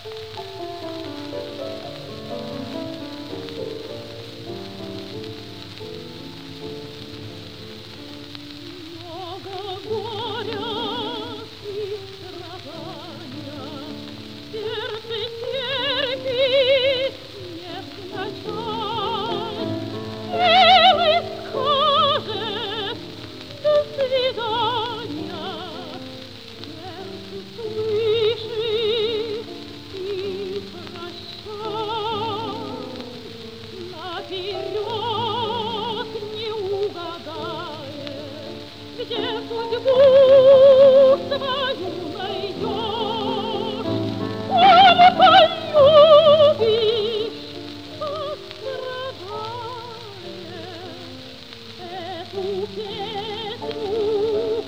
Где судьбу свою найдешь, кому полюбишь, пострадаешь, эту песню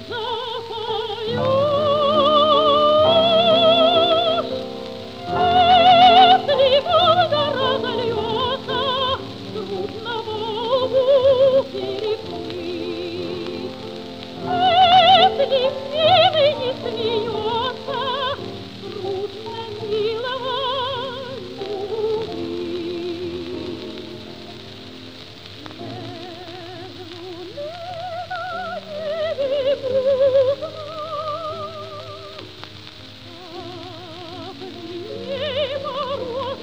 запоешь. Если вода разольется, трудно Волгу переплыть. Если милый не смеется, трудно милого любить. Между небо и грустно, как дней мороз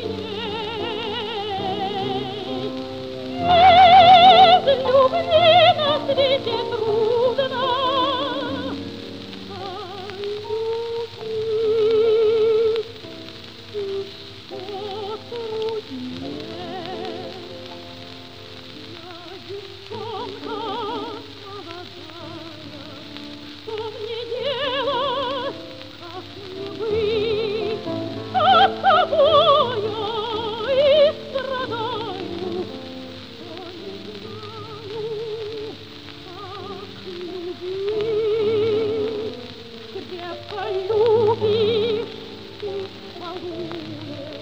синей. Без любви на свете трудно, а любить еще труднее. Я девчонка молодая, что мне делать, как мне быть? От тобою и страдаю, что не знаю, как любить. Крепко любишь, и смогу ли